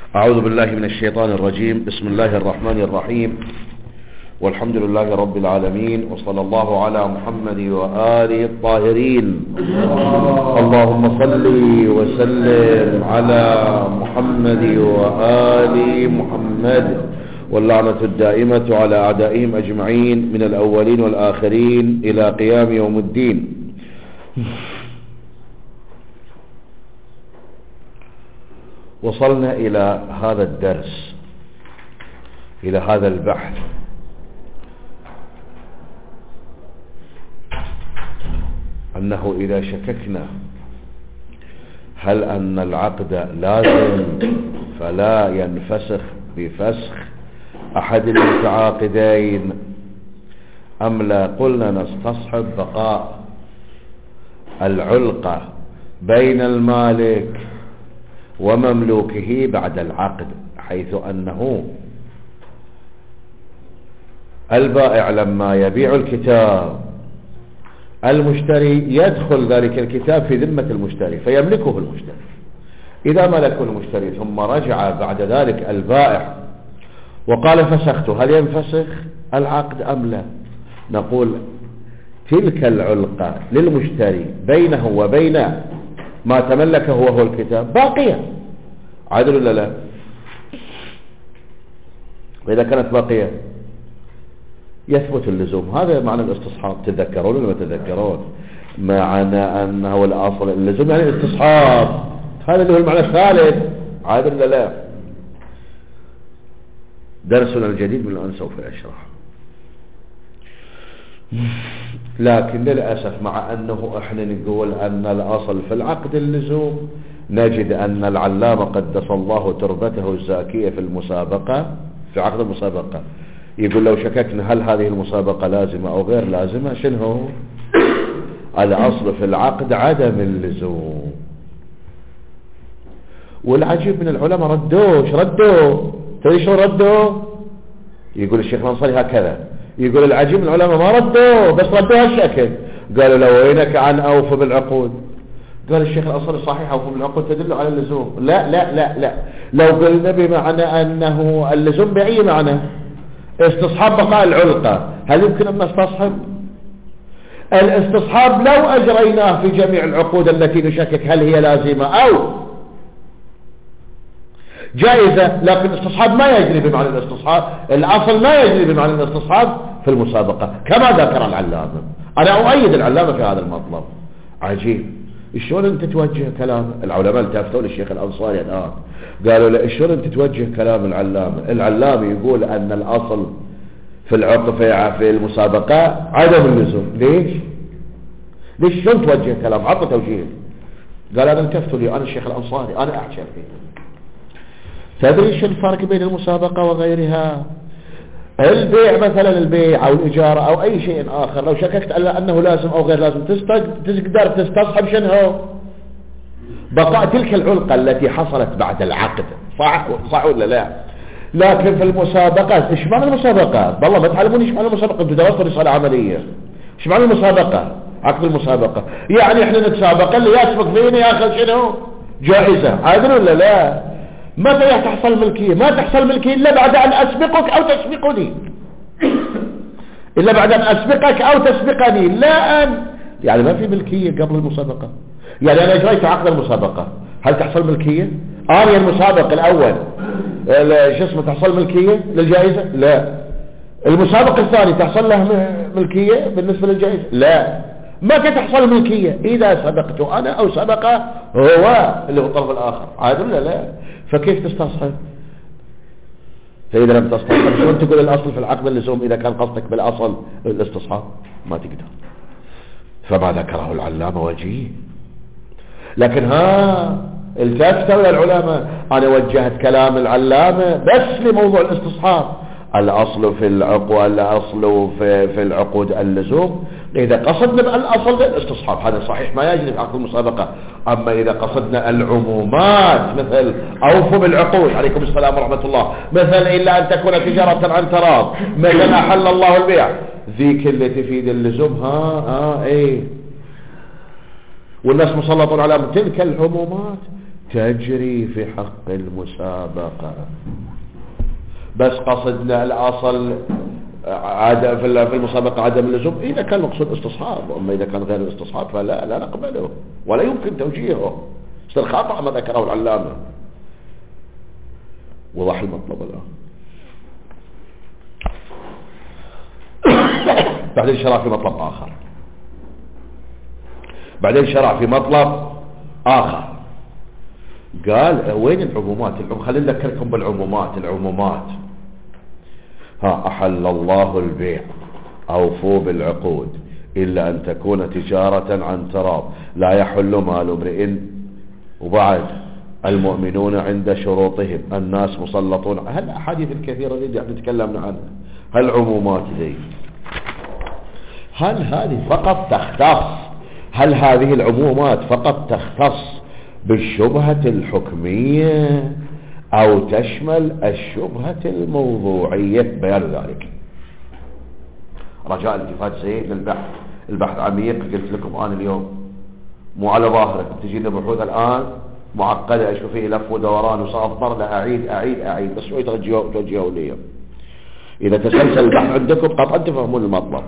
أعوذ بالله من الشيطان الرجيم. بسم الله الرحمن الرحيم، والحمد لله رب العالمين، وصلى الله على محمد وآله الطاهرين. اللهم صل وسلم على محمد وآل محمد، واللعنة الدائمة على أعدائهم أجمعين من الأولين والآخرين إلى قيام يوم الدين. وصلنا إلى هذا الدرس، إلى هذا البحث، أنه إذا شككنا هل أن العقد لازم فلا ينفسخ بفسخ أحد المتعاقدين أم لا، قلنا نستصحب بقاء العلقة بين المالك ومملوكه بعد العقد، حيث أنه البائع لما يبيع الكتاب المشتري يدخل ذلك الكتاب في ذمة المشتري فيملكه المشتري. إذا ملكه المشتري ثم رجع بعد ذلك البائع وقال فسخته، هل ينفسخ العقد أم لا؟ نقول تلك العلقة للمشتري بينه وبين ما تملكه وهو الكتاب باقية، عادل ولا لا؟ وإذا كانت باقية يثبت اللزوم. هذا معنى الاستصحاب، تذكرون ولا ما تذكرون؟ معنى أنه الأصل اللزوم يعني الاستصحاب، هذا اللي هو المعنى الثالث، عادل ولا لا؟ درسنا الجديد من الآن سوف أشرح. لكن للأسف مع أنه احنا نقول أن الأصل في العقد اللزوم، نجد أن العلامة قدس الله تربته الزاكية في المسابقة، في عقد المسابقة، يقول لو شككنا هل هذه المسابقة لازمة أو غير لازمة، شنو هو الأصل في العقد؟ عدم اللزوم. والعجيب من العلماء ردوا تدري شو ردوا؟ يقول الشيخ الأنصاري هكذا، يقول العجيب من العلماء ما ردوا، بس ردوا هالشكل، قالوا لو وينك عن أوف بالعقود. قال الشيخ الأنصاري صحيح أوف بالعقود تدل على اللزوم. لا لا لا لا، لو قلنا بمعنى أنه اللزوم بأي معنى؟ استصحاب بقاء العلقة، هل يمكن أن نستصحب؟ الاستصحاب لو أجريناه في جميع العقود التي نشكك هل هي لازمة أو جائزة، لكن الاستصحاب ما يجري بمعنى الاستصحاب، الأصل ما يجري بمعنى الاستصحاب في المسابقة كما ذكر العلامة. أنا أؤيد العلامة في هذا المطلب. عجيب، شلون أنت توجه كلام العلماء؟ التفتوا للشيخ الأنصاري الآن قالوا له شلون أنت توجه كلام العلامة يقول أن الأصل في العقد في المسابقة عدم اللزوم. ليش شلون توجه كلام؟ عطى توجيه. قال أنا التفتوا لي، أنا الشيخ الأنصاري، أنا أحكي فيه. تدري شو الفرق بين المسابقة وغيرها؟ البيع مثلا، البيع أو الإجارة أو أي شيء آخر، لو شككت أنه لازم أو غير لازم تقدر تستصحب شنو؟ بقاء تلك العلقة التي حصلت بعد العقد، صح ولا لا؟ لكن في المسابقة، ايش معنى المسابقة؟ والله ما تعلمون ايش معنى المسابقة، انتوا درستوا رسالة عملية. ايش معنى المسابقة؟ عقد المسابقة يعني احنا نتسابق، اللي يسبق فيني ياخذ شنو؟ جائزة، عادل ولا لا؟ متى تحصل ملكية؟ ما تحصل ملكية إلا بعد أن أسبقك أو تسبقني، إلا بعد أن أسبقك أو تسبقني، لا أن يعني ما في ملكية قبل المسابقة. يعني أنا أجريت عقد المسابقة، هل تحصل ملكية؟ أنا المسابق الأول شو اسمه تحصل ملكية للجائزة؟ لا. المسابق الثاني تحصل له ملكية بالنسبة للجائزة؟ لا. متى تحصل ملكية؟ إذا سبقت أنا أو سبق هو اللي هو الطرف الآخر، عادل ولا لا؟ فكيف تستصحب؟ فإذا لم تستصحب شلون تقول الأصل في العقد اللزوم إذا كان قصدك بالأصل الاستصحاب؟ ما تقدر. فما ذكره العلامة وجيه. لكن التفتوا يا العلماء، أنا وجهت كلام العلامة بس لموضوع الاستصحاب. الأصل في العقود، الأصل في العقود اللزوم. إذا قصدنا بالأصل الاستصحاب هذا صحيح ما يجري في عقد المسابقة. أما إذا قصدنا العمومات مثل أوفوا بالعقود، عليكم السلام ورحمة الله، مثل إلا أن تكون تجارة عن تراض، مثل أحل الله البيع، ذيك اللي تفيد اللزوم. إيه، والناس مسلطون على تلك العمومات تجري في حق المسابقة، بس قصدنا الأصل في المسابقة عدم اللزوم إذا كان مقصود استصحاب، أما إذا كان غير الاستصحاب فلا نقبله ولا يمكن توجيهه، يصير خطأ ما ذكره العلامة. وضح المطلب الآن. بعدين شرع في مطلب آخر، قال وين العمومات؟ خلينا نذكركم بالعمومات. أحل الله البيع، أوفوا بالعقود إلا أن تكون تجارة عن تراض، لا يحل مال امرئ، وبعد المؤمنون عند شروطهم، الناس مسلطون. هالأحاديث الكثيرة اللي نتكلمنا عنها، هالعمومات دي، هل هذه العمومات فقط تختص بالشبهة الحكمية أو تشمل الشبهة الموضوعية؟ بيان ذلك رجاء التفات زين البحث عميق. قلت لكم أنا اليوم مو على ظاهرك، تجينا بحوث الآن معقدة، أشوف فيه لف ودوران وسأضطر أعيد بس شوي توجهوا لي. إذا تسلسل البحث عندكم قطعا تفهمون المطلب.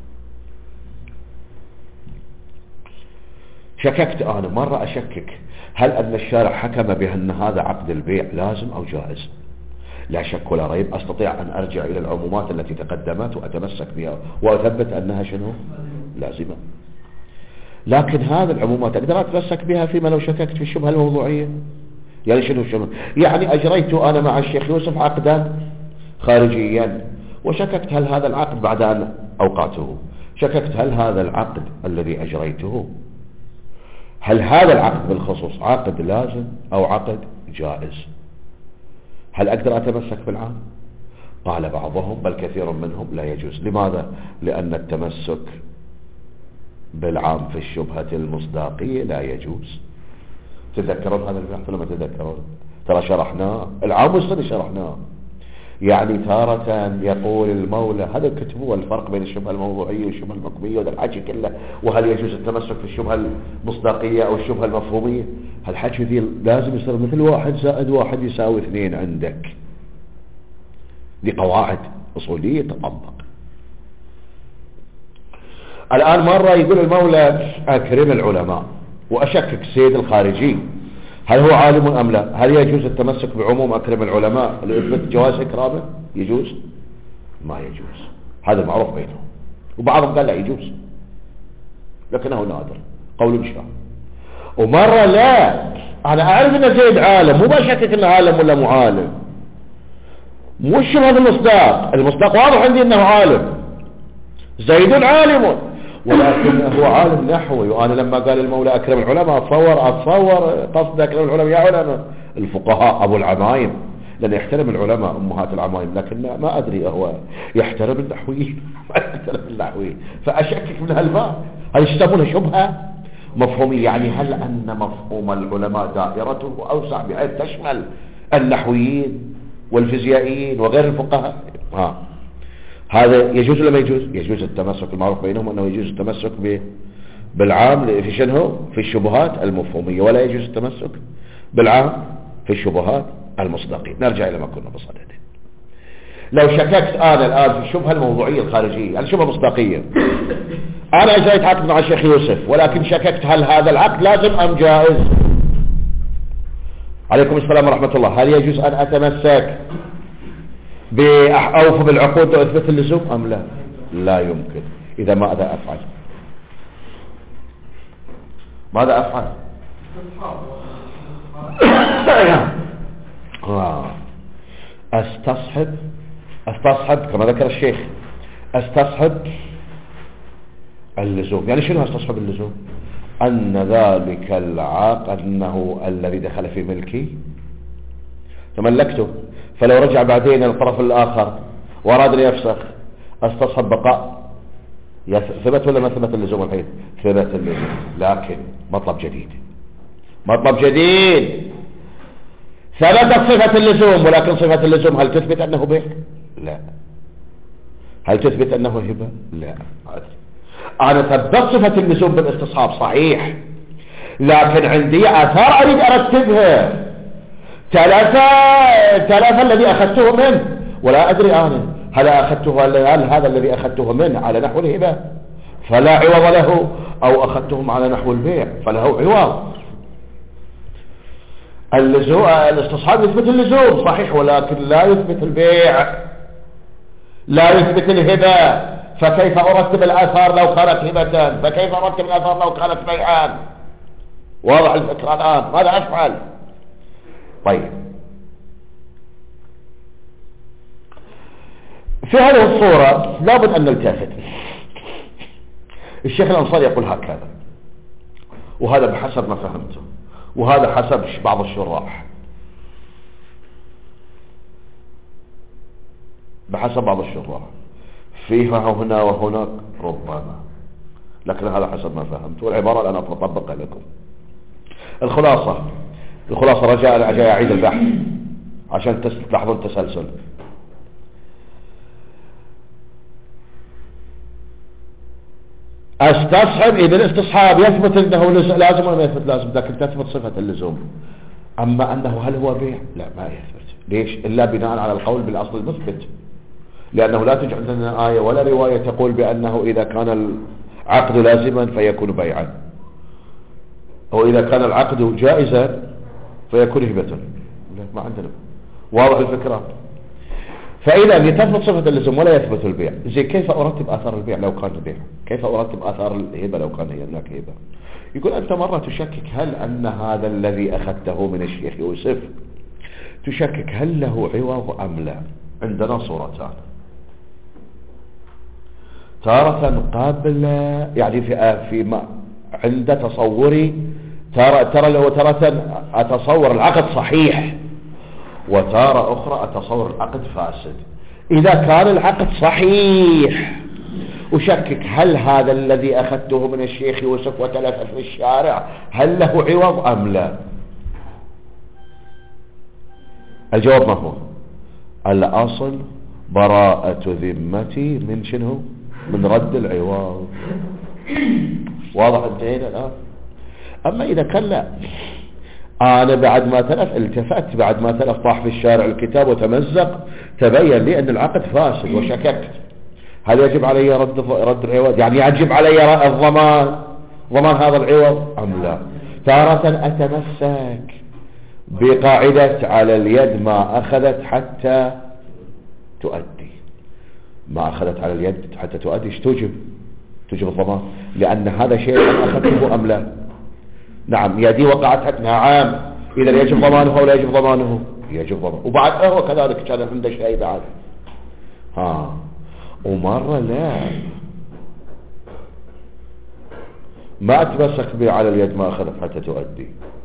شككت أنا مرة أشكك، هل أن الشارع حكم بأن هذا عقد البيع لازم أو جائز؟ لا شك ولا ريب أستطيع أن أرجع إلى العمومات التي تقدمت وأتمسك بها وأثبت أنها شنو؟ لازمة. لكن هذه العمومات أقدر أتمسك بها فيما لو شككت في الشبهة الموضوعية. يعني شنو؟ يعني أجريت أنا مع الشيخ يوسف عقدا خارجيا وشككت هل هذا العقد بعد أن أوقعته، شككت هل هذا العقد الذي أجريته، هل هذا العقد بالخصوص عقد لازم أو عقد جائز؟ هل أقدر أتمسك بالعام؟ قال بعضهم بل كثير منهم لا يجوز. لماذا؟ لأن التمسك بالعام في الشبهة المصداقية لا يجوز. تذكرون هذا البحث ولا ما تذكرون؟ ترى شرحناه، العام والسنة شرحناه. يعني تارة يقول المولى، هذا كتبوه الفرق بين الشبهة الموضوعية والشبهة المحكومية وهذا الحكي كله، وهل يجوز التمسك في الشبهة المصداقية أو الشبهة المفهومية. هالحكي ذي لازم يصير مثل 1 زائد 1 يساوي 2 عندك. دي قواعد أصولية تطبق. الآن مرة يقول المولى أكرم العلماء، وأشكك السيد الخارجي هل هو عالم أم لا؟ هل يجوز التمسك بعموم أكرم العلماء لإثبات جواز إكرامه؟ يجوز؟ ما يجوز. هذا معروف بينهم، وبعضهم قال لا يجوز لكنه نادر قول شاذ. ومرة لا، أنا أعرف أن زيد عالم، مو بشكك أنه عالم ولا مو عالم، مش هذا المصداق واضح عندي أنه عالم، زيد عالم ولكن هو عالم نحوي. وأنا لما قال المولى أكرم العلماء أتصور قصد أكرم العلماء يا علماء الفقهاء أبو العمايم، لأن يحترم العلماء أمهات العمايم، لكن ما أدري هو يحترم النحويين ما يحترم النحويين. فأشكك من هالباب. هل يسمونها شبهة مفهومية؟ يعني هل أن مفهوم العلماء دائرته أوسع بحيث تشمل النحويين والفيزيائيين وغير الفقهاء؟ هذا يجوز ولا ما يجوز؟ يجوز التمسك، المعروف بينهم أنه يجوز التمسك بالعام في شنو؟ في الشبهات المفهومية، ولا يجوز التمسك بالعام في الشبهات المصداقية. نرجع إلى ما كنا بصدده. لو شككت أنا الآن في الشبهة الموضوعية الخارجية، الشبهة المصداقية، أنا أجريت عقد مع الشيخ يوسف ولكن شككت هل هذا العقد لازم أم جائز؟ عليكم السلام ورحمة الله. هل يجوز أن أتمسك بأوفى بالعقود وأثبت اللزوم أم لا؟ لا يمكن. إذا ماذا أفعل؟ استصحب كما ذكر الشيخ، استصحب اللزوم. يعني شنو استصحب اللزوم؟ أن ذلك العقد أنه الذي دخل في ملكي تملكته، فلو رجع بعدين الطرف الآخر وأراد أن يفسخ استصحب بقاء. ثبت ولا ما ثبت اللزوم الحين؟ ثبت اللزوم، لكن مطلب جديد ثبتت صفة اللزوم، ولكن صفة اللزوم هل تثبت أنه بيع؟ لا. هل تثبت أنه هبة؟ لا. أنا ثبت صفة اللزوم بالاستصحاب صحيح، لكن عندي آثار أريد أرتبها. ثلاثة الذي أخذته منه ولا أدري أنا هل هذا الذي أخذته منه على نحو الهبة فلا عوض له، أو أخذتهم على نحو البيع فله عوض. الاستصحاب يثبت اللزوم صحيح، ولكن لا يثبت البيع، لا يثبت الهبة. فكيف أرتب الآثار لو كانت هبة؟ فكيف أرتب الآثار لو كانت بيعان؟ واضح الفكرة الآن؟ ماذا أفعل؟ طيب، في هذه الصورة لابد أن نلتفت. الشيخ الأنصاري يقول هكذا، وهذا بحسب ما فهمته، وهذا حسب بعض الشراح، بحسب بعض الشراح فيها هنا وهناك ربما، لكن هذا حسب ما فهمت، والعبارة الآن أطبقها لكم. الخلاصة رجاء أعيد البحث عشان تلاحظون التسلسل. استصحب، إذا الاستصحاب يثبت أنه لازم ولا ما يثبت؟ لازم، لكن تثبت صفة اللزوم. أما أنه هل هو بيع؟ لا، ما يثبت. ليش؟ إلا بناء على القول بالأصل المثبت، لأنه لا توجد عندنا آية ولا رواية تقول بأنه إذا كان العقد لازما فيكون بيعا، أو إذا كان العقد جائزا فيكون هبة. ما عندنا. واضح الفكرة؟ فإذا يثبت صفة اللزوم ولا يثبت البيع، زي كيف أرتب آثار البيع لو كان بيع؟ كيف أرتب آثار الهبة لو كان هناك هبة؟ يقول أنت مرة تشكك هل أن هذا الذي أخذته من الشيخ يوسف، تشكك هل له عوض أم لا. عندنا صورتان، تارة قبل يعني في ما عند تصوري ترى أتصور العقد صحيح، وتارة أخرى أتصور العقد فاسد. إذا كان العقد صحيح أشكك هل هذا الذي أخذته من الشيخ يوسف وتلف في الشارع هل له عوض أم لا. الجواب ما هو؟ الأصل براءة ذمتي من شنو؟ من رد العوض. واضح انتهينا الآن؟ أما إذا كان لا، أنا بعد ما تلف التفت، بعد ما تلف طاح في الشارع الكتاب وتمزق، تبين لي أن العقد فاسد وشككت، هل يجب علي رد العوض؟ يعني يجب علي ضمان هذا العوض أم لا؟ تارة أتمسك بقاعدة على اليد ما أخذت حتى تؤدي. ما أخذت على اليد حتى تؤدي، ايش توجب الضمان؟ لأن هذا شيء أخذته أم لا. نعم، يدي وقعت، نعم، إذا يجب ضمانه أو لا يجب ضمانه؟ يجب ضمانه. وبعد هو كذلك كان عنده شيء بعد. ومرة لا، ما أتمسك على اليد ما أخذت حتى تؤدي،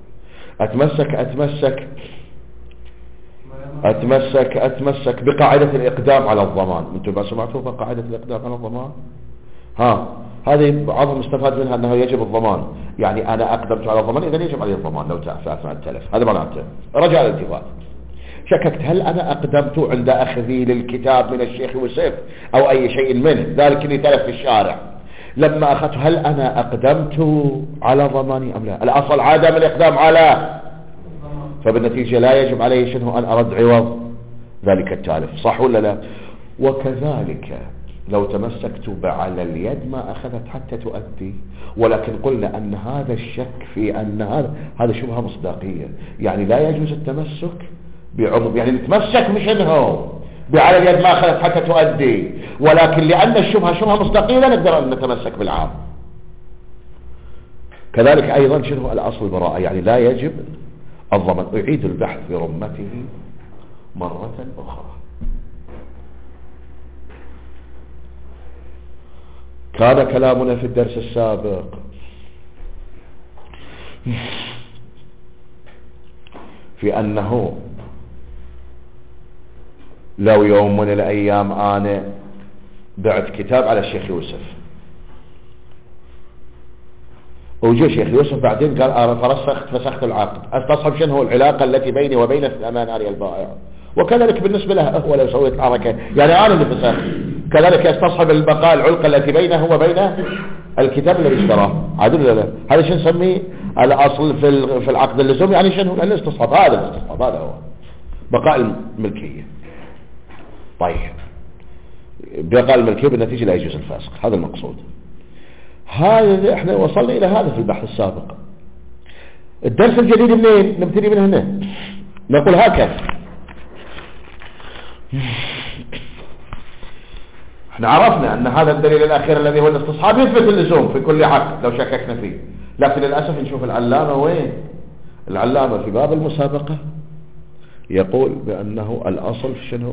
أتمسك بقاعدة الإقدام على الضمان. أنتم ما سمعتوا بقاعدة الإقدام على الضمان؟ هذه بعضهم استفاد منها أنه يجب الضمان، يعني أنا أقدمت على الضمان إذا يجب علي الضمان لو أثناء التلف. هذا معناته رجاء الالتفات. شككت هل أنا أقدمت عند أخذي للكتاب من الشيخ يوسف أو أي شيء منه، ذلك اللي تلف في الشارع، لما أخذت هل أنا أقدمت على ضماني أم لا؟ الأصل عدم الإقدام على، فبالنتيجة لا يجب علي شنو أن أرد عوض ذلك التالف، صح ولا لا؟ وكذلك لو تمسكت على اليد ما أخذت حتى تؤدي، ولكن قلنا أن هذا الشك في أن هذا شبهة مصداقية، يعني لا يجوز التمسك بعضو، يعني نتمسك مش انه على اليد ما أخذت حتى تؤدي، ولكن لأن الشبهة شبهة مصداقية لا نقدر أن نتمسك بالعام. كذلك أيضا شنو الأصل البراءة، يعني لا يجب الضمان. أعيد البحث برمته مرة أخرى. كان كلامنا في الدرس السابق في أنه لو يوم من الأيام أنا بعت كتاب على الشيخ يوسف، وجاء الشيخ يوسف بعدين قال أنا فسخت العقد، استصحب شنو هو العلاقة التي بيني وبين الأمان علي البائع، وكذلك بالنسبة له هو لو سويت حركة يعني أنا اللي فسخت، كذلك يستصحب البقاء العلقة التي بينه وبين الكتاب الذي اشتراه. عدل لا، هذا شو نسميه؟ الأصل في العقد اللزوم يعني شنو؟ الاستصحاب. هذا الاستصحاب، هذا هو بقاء الملكية. طيب بقاء الملكية بالنتيجة لا يجوز الفاسق، هذا المقصود. هذا احنا وصلنا إلى هذا في البحث السابق. الدرس الجديد منين؟ نبتدي من هنا، نقول هكذا. احنا عرفنا أن هذا الدليل الأخير الذي هو الاستصحاب يثبت اللزوم في كل عقد لو شككنا فيه، لكن للأسف نشوف العلامة وين؟ العلامة في باب المسابقة يقول بأنه الأصل في شنو؟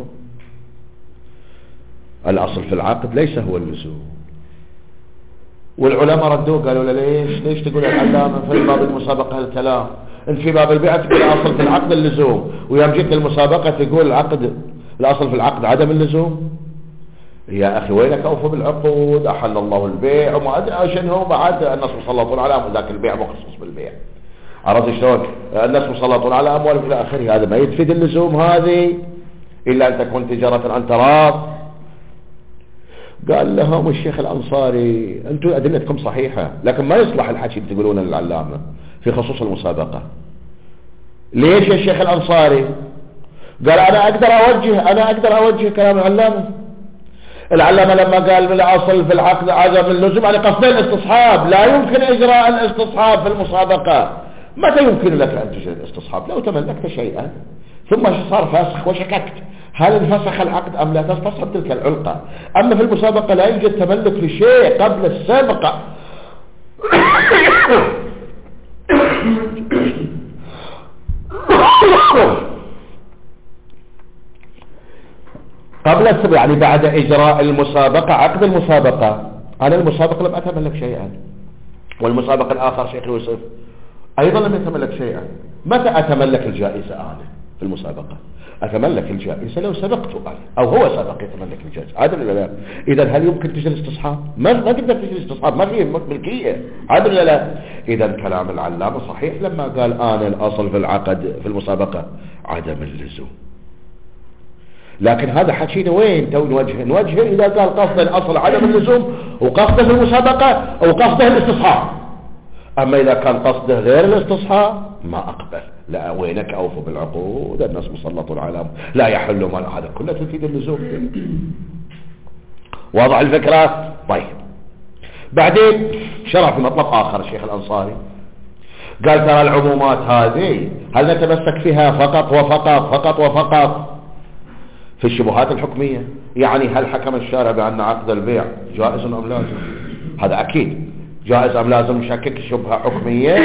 الأصل في العقد ليس هو اللزوم. والعلماء ردوه قالوا له ليش تقول العلامة في باب المسابقة هالكلام؟ انت في باب البيع تقول الأصل في العقد اللزوم، ويوم جيت المسابقة تقول الأصل في العقد عدم اللزوم. يا أخي وينك أوفوا بالعقود، أحل الله البيع وما أدري شنو بعد. الناس مسلطون على ذاك البيع مخصوص بالبيع، عرفت شلون؟ الناس مسلطون على أموالهم إلى آخره. هذا ما يفيد اللزوم هذه إلا أن تكون تجارة عن تراض. قال لهم الشيخ الأنصاري أنتم أدلتكم صحيحة، لكن ما يصلح الحكي اللي تقولونه للعلامة في خصوص المسابقة. ليش يا الشيخ الأنصاري؟ قال أنا أقدر أوجه كلام العلامة. العلامة لما قال بالأصل في العقد عدم اللزوم يعني قصدين الاستصحاب، لا يمكن إجراء الاستصحاب في المسابقة. متى يمكن لك أن تجري الاستصحاب؟ لو تملكت شيئا ثم صار فاسخ وشككت هل انفسخ العقد أم لا، تستصحب تلك العلقة. أما في المسابقة لا يوجد تملك لشيء قبل السابقة. قبل السابقة يعني بعد إجراء المسابقة، عقد المسابقة. أنا المسابقة لم أتملك شيئا، والمسابق الآخر شيخ يوسف أيضا لم يتملك شيئا. متى أتملك الجائزة أنا في المسابقة؟ أتملك الجائزة لو سبقت أنا أو هو سبق يتملك الجائزة. عادل ولا لا؟ إذا هل يمكن تجري استصحاب؟ ما تقدر تجري استصحاب، ما فيه ملكية. عادل ولا لا؟ إذا كلام العلامة صحيح لما قال أنا الأصل في العقد في المسابقة عدم اللزوم. لكن هذا حكينا وين تو نوجهه إذا قال قصد الأصل عدم اللزوم وقصده في المسابقة أو قصده الاستصحاب. أما إذا كان قصده غير الاستصحاب ما أقبل. لا وينك أوفوا بالعقود، الناس مسلطون على لا يحل مال، هذا كله تفيد اللزوم. واضح الفكرة؟ طيب بعدين شرح في مطلب آخر الشيخ الأنصاري، قال ترى العمومات هذه هل نتمسك فيها فقط وفقط في الشبهات الحكمية؟ يعني هل حكم الشارع بأن عقد البيع جائز أم لازم؟ هذا أكيد جائز أم لازم، نشكك شبهة حكمية.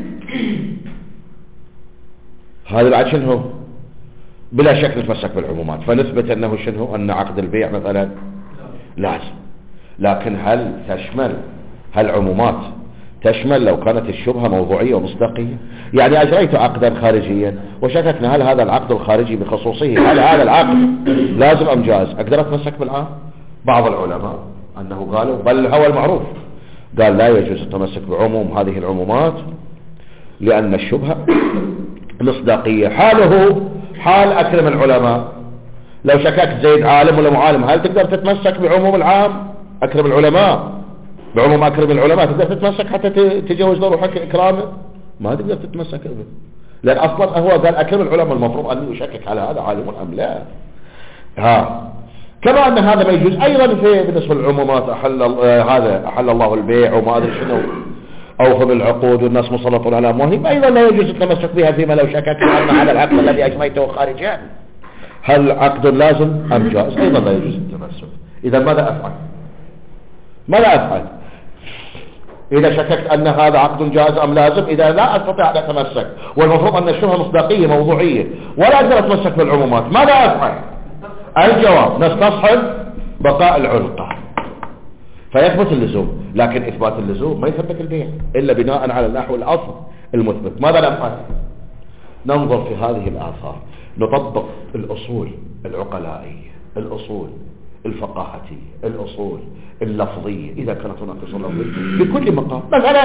هذا بعد شنو؟ بلا شك نتمسك بالعمومات فنثبت أنه شنو؟ أن عقد البيع مثلا لازم. لكن هل عمومات تشمل لو كانت الشبهة موضوعية ومصداقية؟ يعني أجريت عقدا خارجيا وشككنا هل هذا العقد الخارجي بخصوصه هل هذا العقد لازم أم جائز، أقدر أتمسك بالعام؟ بعض العلماء أنه قالوا بل هو المعروف، قال لا يجوز التمسك بعموم هذه العمومات لأن الشبهة مصداقية. حاله حال أكرم العلماء، لو شككت زيد عالم ولا معالم هل تقدر تتمسك بعموم العام أكرم العلماء؟ بعموم أكرم العلماء تقدر تتمسك حتى تجاوز روحك إكرامه؟ ما تقدر تتمسك به، لأن أصلا هو قال أكرم العلماء المفروض أن يشكك على هذا عالم أم لا. كما أن هذا ما يجوز أيضا بالنسبة للعمومات. أحل الله البيع وما أدري شنو، أوفى بالعقود والناس مسلطون على أموالهم، أيضا لا يجوز التمسك بها فيما لو شكك أن هذا العقد الذي أجميته خارجا هل عقد لازم أم جائز، أيضا لا يجوز التمسك. إذا ماذا أفعل إذا شككت أن هذا عقد جائز أم لازم؟ إذا لا أستطيع أن أتمسك والمفروض أن الشبهة مصداقية موضوعية ولا أقدر أتمسك بالعمومات، ماذا أفعل؟ الجواب نستصحب بقاء العلقة فيثبت اللزوم. لكن إثبات اللزوم ما يثبت البيع إلا بناء على النحو الأصل المثبت. ماذا نفعل؟ ننظر في هذه الآثار، نطبق الأصول العقلائية، الأصول الفقاهتية، الأصول اللفظية إذا كانت هناك أصول لفظية بكل مقام. مثلا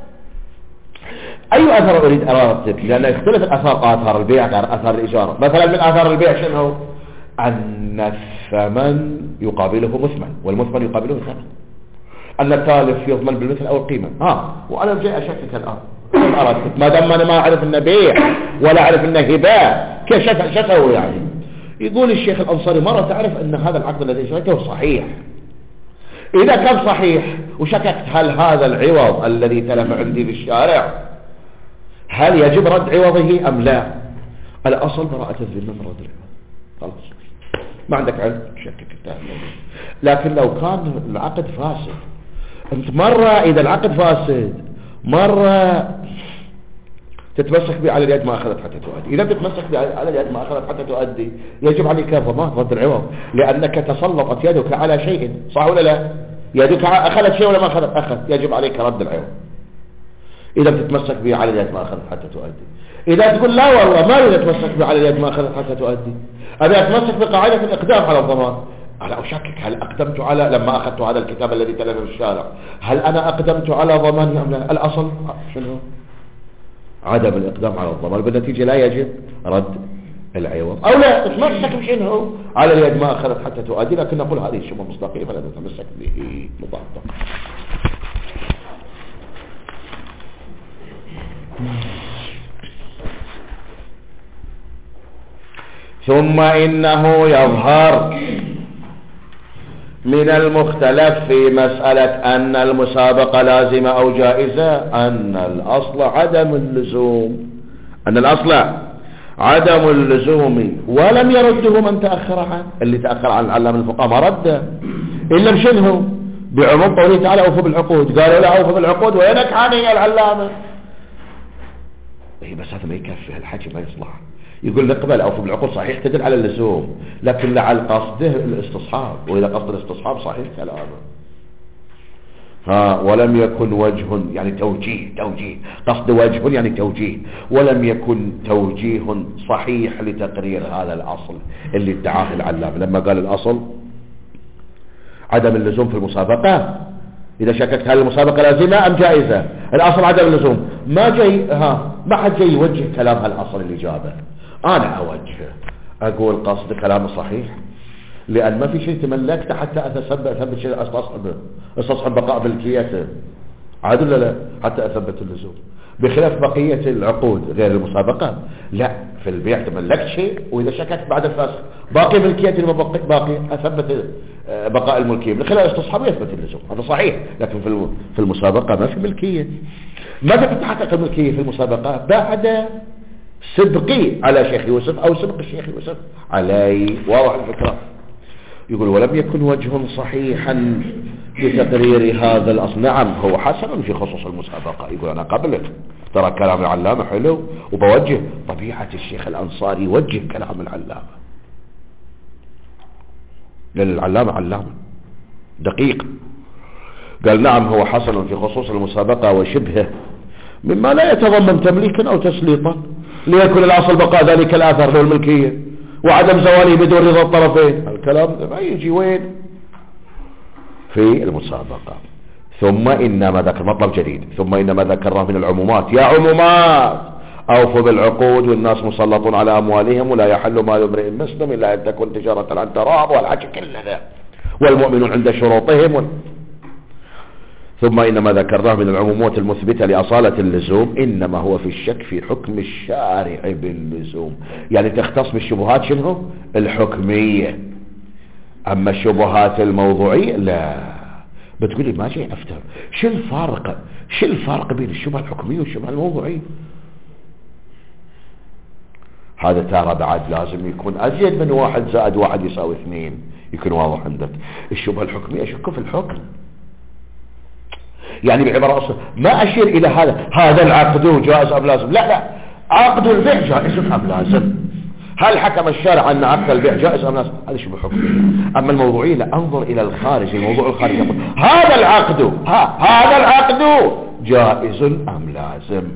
أي أثر أريد أرادتك؟ لأن يختلف آثار البيع غير آثار الإجارة. مثلا من آثار البيع شنو؟ أن الثمن يقابله مثمن والمثمن يقابله ثمن، أن التالف يضمن بالمثل أو القيمة. وأنا جاي أشكك الآن أردت ما دام أنا ما أعرف إنه بيع ولا أعرف إنه هباء كيف شو أسوي يعني؟ يقول الشيخ الأنصاري مرة تعرف أن هذا العقد الذي شريته صحيح. إذا كان صحيح وشككت هل هذا العوض الذي تلف عندي في الشارع هل يجب رد عوضه أم لا؟ الأصل براءة الذمة من رد العوض، خلاص ما عندك علم شكك التهم. لكن لو كان العقد فاسد، أنت مرة إذا العقد فاسد مرة تتمسك به على اليد ما أخذت حتى تؤدي. إذا تتمسك به على اليد ما أخذت حتى تؤدي يجب عليك ضمان رد العوض، لأنك تسلطت يدك على شيء، صح ولا لا؟ يدك أخذت شيء ولا ما أخذت؟ يجب عليك رد العوض إذا تتمسك به على اليد ما أخذت حتى تؤدي. إذا تقول لا والله ما أريد أتمسك به على اليد ما أخذت حتى تؤدي، أبي أتمسك بقاعدة الإقدام على الضمان، أنا أشكك هل أقدمت على لما أخذت هذا الكتاب الذي تلف في الشارع هل أنا أقدمت على ضماني أم لا؟ الأصل شنو؟ عدم الإقدام على الضمان، بالنتيجة لا يجب رد العوض. أو لا تتمسك بشنو على اليد ما أخذت حتى تؤدي، لكن نقول هذه الشبهة مصداقية فلا تتمسك به مطابقة. ثم إنه يظهر من المختلف في مسألة أن المسابقة لازمة أو جائزة أن الأصل عدم اللزوم، أن الأصل عدم اللزوم ولم يرده من تأخر عنه. اللي تأخر عن العلامة الفقهاء ما رده إلا بشنه؟ بعموم قوله تعالى أوفوا بالعقود، قالوا لا أوفوا بالعقود وينك عني العلامة. بس هذا ما يكفي، الحكي ما يصلح. يقول نقبل أوفوا بالعقود صحيح تدل على اللزوم، لكن لعل قصده الاستصحاب، وإذا قصد الاستصحاب صحيح كلامه. ولم يكن وجه يعني توجيه قصد وجه يعني توجيه، ولم يكن توجيه صحيح لتقرير هذا الأصل اللي ادعاه العلامة لما قال الأصل عدم اللزوم في المسابقة. إذا شككت هل المسابقة لازمة أم جائزة، الأصل عدم اللزوم، ما حد جاي يوجه كلام هالأصل اللي جابه. أنا أوجه أقول قصد كلامه صحيح، لأن ما في شيء تملكته حتى أثبت شيء استصحب بقاء ملكيته، عادل لا حتى أثبت اللزوم، بخلاف بقية العقود غير المسابقة لا، في البيع تملكت شيء وإذا شككت بعد الفسخ باقي ملكيتي باقي أثبت بقاء الملكية، من خلال استصحاب يثبت اللزوم، هذا صحيح. لكن في المسابقة ما في ملكية. ماذا تتحقق الملكية في المسابقة؟ بعد سبقي على شيخ يوسف أو سبق الشيخ يوسف علي. واضح الفكرة؟ يقول ولم يكن وجه صحيحا لتقرير هذا الأصل. نعم هو حسن في خصوص المسابقة، يقول أنا قبلك ترى كلام العلامة حلو وبوجه طبيعة الشيخ الأنصاري يوجه كلام العلامة، لأن العلامة علامة دقيق. قال نعم هو حسن في خصوص المسابقة وشبهه مما لا يتضمن تمليكا أو تسليطا، ليكن الأصل بقاء ذلك الآثر له الملكية وعدم زواله بدون رضا الطرفين. الكلام ما يجي وين؟ في المسابقة. ثم إنما ذكر مطلب جديد، ثم إنما ذكرناه من العمومات، يا عمومات أوفوا بالعقود والناس مسلطون على أموالهم ولا يحل مال امرئ مسلم إلا أن تكون تجارة عن تراض والحكي كل ذا والمؤمنون عند شروطهم ثم إنما ذكرناه من العمومات المثبتة لأصالة اللزوم إنما هو في الشك في حكم الشارع باللزوم، يعني تختص بالشبهات شنو؟ الحكمية. أما الشبهات الموضوعية لا. بتقولي ما شيء أفتر شو الفرق بين الشبهة الحكمية والشبهة الموضوعية؟ هذا ترى بعد لازم يكون أزيد من 1 زائد 1 يساوي 2 يكون واضح عندك. الشبهة الحكمية أشك في الحكم، يعني بعبارة أصلا ما أشير إلى هذا العقد جائز أم لازم، لا عقد البيع جائز أم لازم، هل حكم الشارع أن عقد البيع جائز أم لازم؟ هذا شبه حكمي. أما الموضوعية لا، أنظر إلى الخارج، الموضوع الخارجي يقول هذا العقد جائز أم لازم،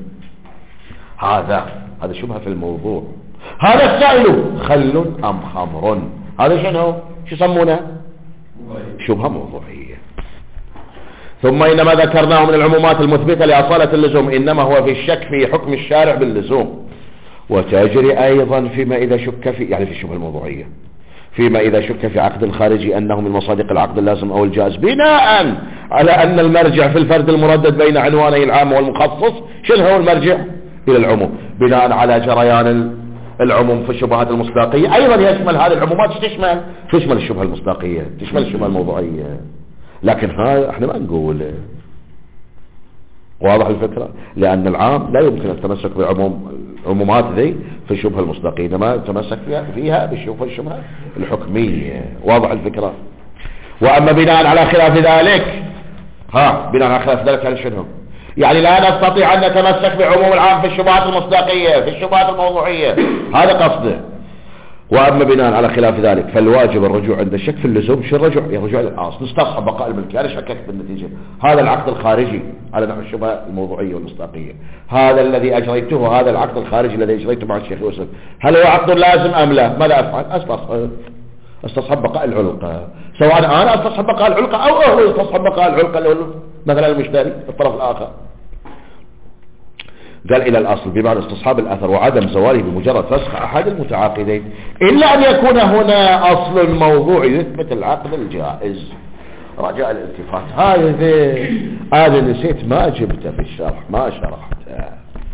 هذا شبهة في الموضوع. هذا السائل خل أم خمر، هذا شنو يسمونه؟ شبهة موضوعية. ثم إنما ذكرناه من العمومات المثبتة لأصالة اللزوم إنما هو في الشك في حكم الشارع باللزوم، وتجري أيضا فيما إذا شك في، يعني في الشبهة الموضوعية، فيما إذا شك في عقد خارجي أنه من مصادق العقد اللازم أو الجائز بناء على أن المرجع في الفرد المردد بين عنواني العام والمخصص شنو هو المرجع؟ إلى العموم، بناء على جريان العموم في الشبهات المصداقية. أيضا يشمل هذه العمومات تشمل الشبهة المصداقية، تشمل الشبهة الموضوعية، لكن هاي احنا ما نقول. واضح الفكرة؟ لأن العام لا يمكن التمسك بعمومات ذي في الشبهة المصداقية، إنما التمسك فيها بالشبهة الحكمية. واضح الفكرة؟ وأما بناء على خلاف ذلك، بناء على خلاف ذلك يعني شنو؟ يعني لا نستطيع أن نتمسك بعموم العام في الشبهات المصداقية، في الشبهات الموضوعية، هذا قصده. وأما بناء على خلاف ذلك فالواجب الرجوع عند الشك في اللزوم. شو الرجوع؟ الرجوع إلى الأصل، نستصحب بقاء الملكية. أنا شككت بالنتيجة، هذا العقد الخارجي على نحو الشبهة الموضوعية والمصداقية، هذا الذي أجريته، هذا العقد الخارجي الذي أجريته مع الشيخ يوسف، هل هو عقد لازم أم لا؟ ماذا أفعل؟ استصحب بقاء العلقة، سواء أنا استصحب بقاء العلقة أو هو يستصحب بقاء العلقة اللي هو مثلا المشتري الطرف الآخر. قال إلى الأصل بمعنى استصحاب الأثر وعدم زواله بمجرد فسخ أحد المتعاقدين، إلا أن يكون هنا أصل الموضوع يثبت العقد الجائز. رجاء الالتفات، هذا نسيت ما جبته في الشرح، ما شرحته.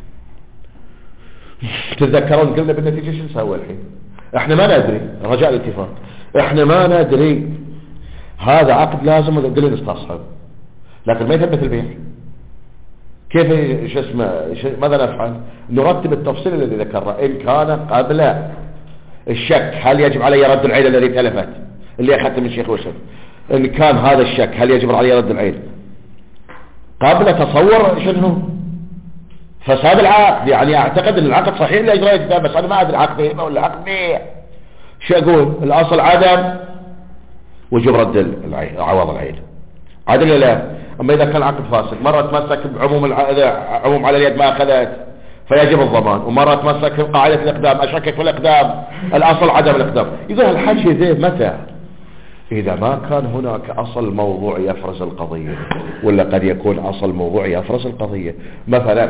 تتذكرون قلنا بالنتيجة شو نسوي الحين؟ احنا ما ندري، رجاء الالتفات، احنا ما ندري هذا عقد لازم قلنا نستصحب، لكن ما يثبت البيع. كيف ماذا نفعل؟ نرتب التفصيل الذي ذكره. إن كان قبل الشك هل يجب علي رد العين الذي تلفت اللي أخذت من الشيخ وسف، إن كان هذا الشك هل يجب علي رد العين قبل تصور شنو فساد العقد. يعني أعتقد أن العقد صحيح اللي أجريته، بس أنا ما أدري عقد هبة ولا عقد بيع. شو أقول؟ الأصل عدم وجوب رد العين، عوض العين، عدل لا. أما إذا كان عقد فاسد، مرة تمسك بعموم عموم على اليد ما أخذت فيجب الضمان، ومرة تمسك بقاعدة الإقدام، أشكك في الإقدام، الأصل عدم الإقدام. إذا الحكي ذي متى؟ إذا ما كان هناك أصل موضوع يفرز القضية، ولا قد يكون أصل موضوع يفرز القضية. مثلا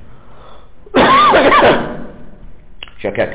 شككت،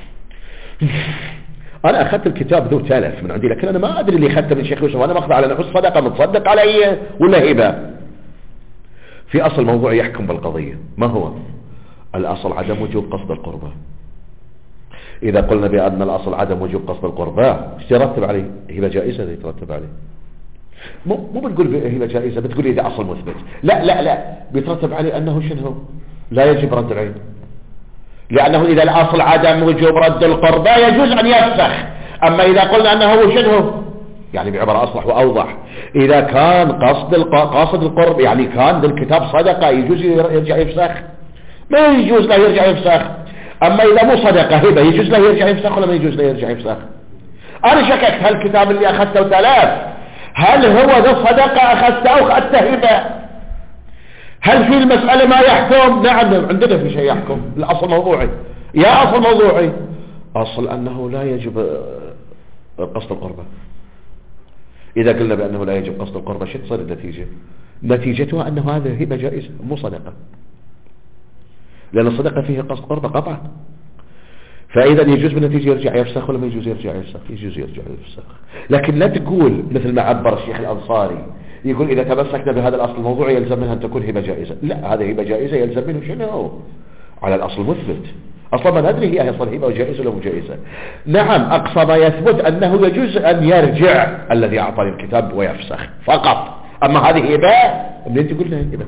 أنا أخذت الكتاب ذو تلف من عندي، لكن أنا ما أدري اللي أخذته من شيخ يوسف، وأنا مأخذ على نفس صدقة متصدق علي ولا هبة. في أصل موضوع يحكم بالقضية، ما هو؟ الأصل عدم وجوب قصد القربة. إذا قلنا بأن الأصل عدم وجوب قصد القربة، يترتب عليه هبة جائزة، يترتب عليه مو بتقول هبة جائزة، بتقول إذا أصل مثبت. لا بيترتب عليه أنه شنو لا يجب رد العين، لأنه إذا الأصل عدم وجوب رد القربة يجوز أن يفسخ. أما إذا قلنا أنه شنو يعني بعبارة أصلح وأوضح، إذا كان قاصد القرب يعني كان بالكتاب صدقة يجوز يرجع يفسخ؟ ما يجوز له يرجع يفسخ. أما إذا مو صدقة هبة يجوز له يرجع يفسخ ولا ما يجوز له يرجع يفسخ؟ أنا شككت هل الكتاب اللي أخذته تلاف هل هو ذا صدقة أخذته أو أخذته هبة؟ هل في المسألة ما يحكم؟ نعم عندنا في شيء يحكم. الأصل موضوعي، يا أصل موضوعي أصل أنه لا يجب قصد القربة. إذا قلنا بأنه لا يجب قصد القربة شو تصير النتيجة؟ نتيجتها أنه هذا هبة جائزة مو صدقة، لأن الصدقة فيها قصد قربة قطعا. فإذا يجوز بالنتيجة يرجع يفسخ ولا ما يجوز يرجع يفسخ؟ يجوز يرجع يفسخ. لكن لا تقول مثل ما عبر الشيخ الأنصاري يقول إذا تمسكنا بهذا الأصل الموضوعي يلزم منها أن تكون هبة جائزة. لا، هذا هبة جائزة يلزم منه شنو؟ على الأصل مثبت. أصلا ما ندري هي أصل هبة جائزة ولا مو جائزة. نعم، أقصى ما يثبت أنه يجوز أن يرجع الذي أعطاني الكتاب ويفسخ فقط. أما هذه هبة منين تقولنا هبة؟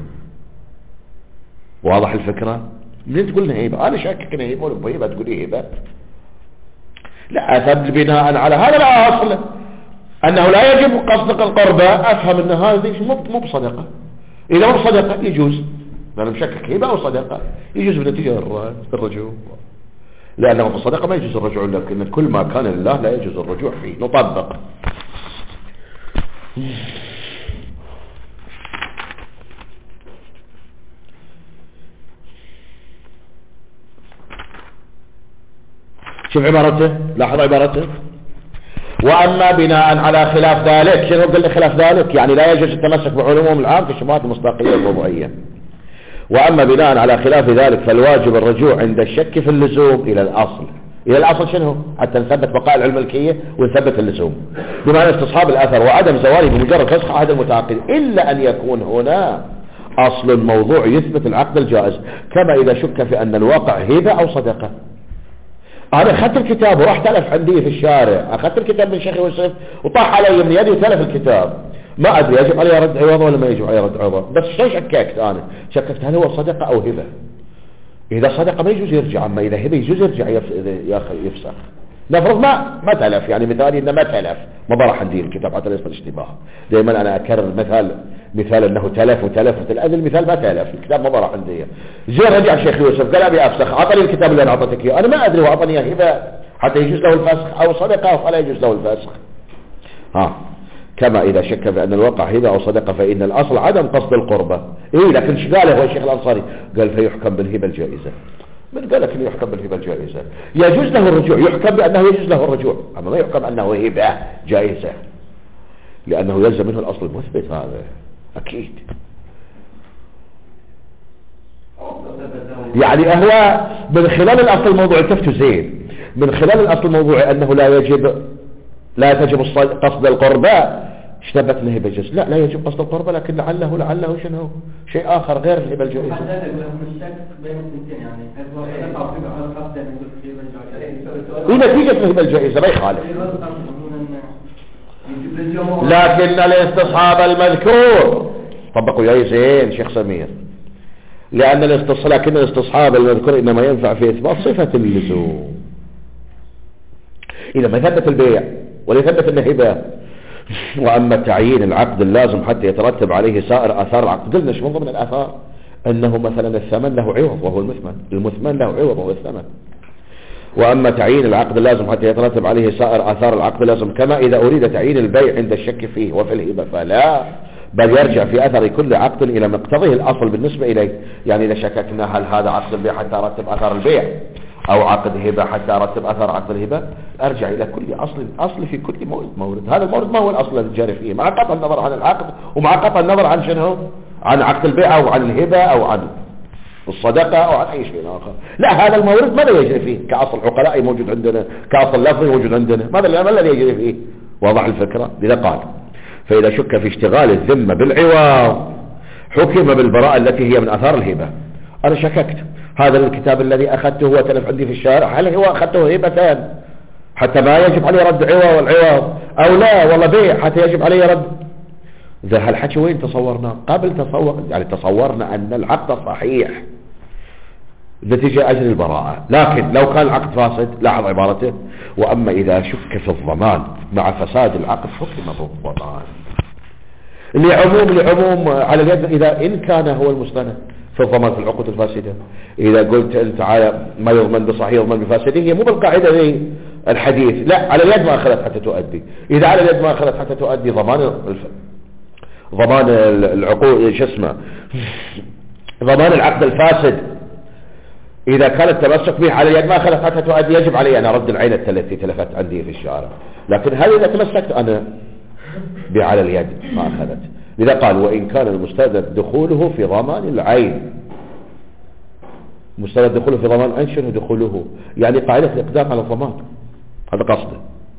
واضح الفكرة؟ منين تقولنا هبة؟ أنا شاكك إنها هبة ولا هبة تقولي هبة؟ لا، أثبت بناء على هذا الأصل أنه لا يجب قصد القربة، أفهم أن هذه مو بصدقة. إذا مو بصدقة يجوز، أنا مشكك هبة أو صدقة يجوز بنتيجة الرجوع، لأنه بصدقة ما يجوز الرجوع، لكن كل ما كان لله لا يجوز الرجوع فيه. نطبق شوف عبارته، لاحظ عبارته. وأما بناء على خلاف ذلك، شنو قلنا خلاف ذلك؟ يعني لا يجوز التمسك بعلومهم العام في الشبهات المصداقية الموضوعية. وأما بناء على خلاف ذلك فالواجب الرجوع عند الشك في اللزوم إلى الأصل إلى الأصل شنو حتى نثبت بقاء العلم الملكية ونثبت اللزوم، بمعنى استصحاب الأثر وعدم زواله بمجرد فسخ عهد المتعاقد، إلا أن يكون هنا أصل موضوع يثبت العقد الجائز، كما إذا شك في أن الواقع هبة أو صدقة. أنا أخذت الكتاب وراح تلف عندي في الشارع، أخذت الكتاب من شيخ يوسف وطاح علي من يدي وتلف الكتاب، ما أدري يجب علي رد عوضه ولا ما يجب علي رد عوضه، بس شو شككت أنا؟ شككت هل هو صدقة أو هبة. إذا صدقة ما يجوز يرجع، أما إذا هبة يجوز يرجع يفسخ. نفرض ما تلف، يعني مثالي إنه ما تلف، ما راح عندي الكتاب حتى لا يصير اشتباه. دائما أنا أكرر مثال أنه تلف هذا المثال ما تلف، الكتاب ما راح عندي. زين رجع الشيخ يوسف قال أبي أفسخ، أعطني الكتاب اللي أنا أعطيتك إياه، أنا ما أدري هو أعطني هبة حتى يجوز له الفسخ أو صدقة فلا يجوز له الفسخ. كما إذا شك بأن الواقع هبة أو صدقة فإن الأصل عدم قصد القربة. لكن شو قاله هو الشيخ الأنصاري؟ قال فيحكم بالهبة الجائزة. من قال لك انه يحكم بالهبة الجائزة؟ يجوز له الرجوع، يحكم بأنه يجوز له الرجوع، أما ما يحكم أنه هبة جائزة، لأنه يلزم منه الأصل المثبت هذا أكيد. يعني هو من خلال الأصل الموضوعي تفتوا زين، من خلال الأصل الموضوعي أنه لا تجب قصد القربة، اشتبت له هبة جائزة. لا يجب قصد القربة، لكن لعله شنو شيء آخر غير الهبة الجائزة. ونتيجة الهبة الجائزة ما يخالف، لكن الاستصحاب المذكور طبقوا يا زين شيخ سمير، لأن لكن الاستصحاب المذكور إنما ينفع في إثبات صفة اللزوم. إذا ما ثبت البيع ولا ثبت الهبة، وأما تعيين العقد اللازم حتى يترتب عليه سائر آثار العقد، قلنا شو من ضمن الآثار أنه مثلا الثمن له عوض وهو المثمن له عوض وهو الثمن. وأما تعيين العقد اللازم حتى يترتب عليه سائر آثار العقد اللازم، كما إذا أريد تعيين البيع عند الشك فيه وفي الهبة فلا، بل يرجع في أثر كل عقد إلى مقتضيه الأصل بالنسبة إليه. يعني إذا شككنا هل هذا عقد البيع حتى أرتب أثر البيع أو عقد هبة حتى أرتب أثر عقد الهبة، أرجع إلى كل أصل في كل مورد. هذا المورد ما هو الأصل الجاري فيه، مع قطع النظر عن العقد ومع قطع النظر عن شنو، عن عقد البيع أو عن الهبة أو عن الصدقة أو عن أي شيء آخر. لا، هذا المورد ماذا يجري فيه؟ كأصل عقلاء موجود عندنا، كأصل لفظي موجود عندنا، ما الذي يجري فيه؟ وضع الفكرة. لذا قال فإذا شك في اشتغال الذمة بالعوض حكم بالبراءة التي هي من أثار الهبة. أنا شككت هذا الكتاب الذي أخذته هو تلف عندي في الشارع، هل هو أخذته هبتان حتى ما يجب عليه رد العوض أو لا والله بيع حتى يجب عليه رد؟ ذا هالحكي وين تصورنا؟ تصورنا أن العقد صحيح نتيجة أجل البراءة، لكن لو كان العقد فاسد لاحظ عبارته وأما إذا شك في الضمان مع فساد العقد حكم بالضمان. لعموم على اليد إذا إن كان هو المستند في الضمان في العقود الفاسدة. إذا قلت أنت ما يضمن بصحيح يضمن بفاسده، هي مو بالقاعدة ذي الحديث، لا على اليد ما أخذت حتى تؤدي. إذا على اليد ما أخذت حتى تؤدي ضمان العقود ضمان العقد الفاسد إذا كان التمسك به على اليد ما أخذت حتى تؤدي، يجب علي أن أرد العين التي تلفت عندي في الشارع. لكن هل إذا تمسكت أنا على اليد ما أخذت؟ لذا قال وإن كان المستند دخوله في ضمان العين. مستند دخوله في ضمان العين شنو دخوله؟ يعني قاعدة الإقدام على الضمان، هذا قصده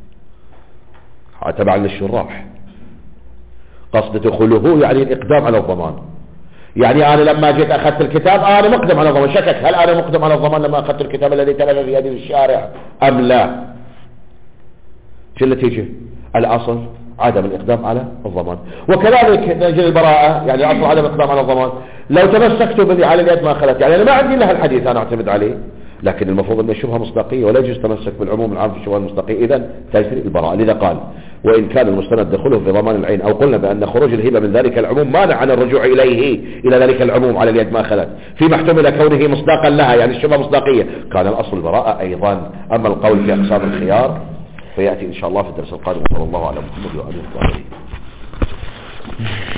تبع للشراح. قصد دخوله يعني الإقدام على الضمان. يعني أنا لما جيت أخذت الكتاب أنا مقدم على الضمان، شكك هل أنا مقدم على الضمان لما أخذت الكتاب الذي تلف في يدي في الشارع أم لا؟ شو النتيجة؟ الأصل عدم الإقدام على الضمان. وكذلك نجد البراءة، يعني الأصل عدم الإقدام على الضمان. لو تمسكت بذي على اليد ما أخذت، يعني أنا ما عندي لها الحديث أنا أعتمد عليه، لكن المفروض أن الشبهة مصداقية ولا يجوز تمسك بالعموم العام في الشبهة المصداقية، إذن تجري البراءة. لذا قال وإن كان المستند دخوله في ضمان العين، أو قلنا بأن خروج الهبة من ذلك العموم مانع عن الرجوع إلى ذلك العموم على اليد ما أخذت، فيما احتمل كونه مصداقا لها، يعني الشبهة مصداقية، كان الأصل البراءة أيضا. أما القول في أقسام الخيار فيأتي إن شاء الله في الدرس القادم. صلى الله على محمد وآله وصحبه.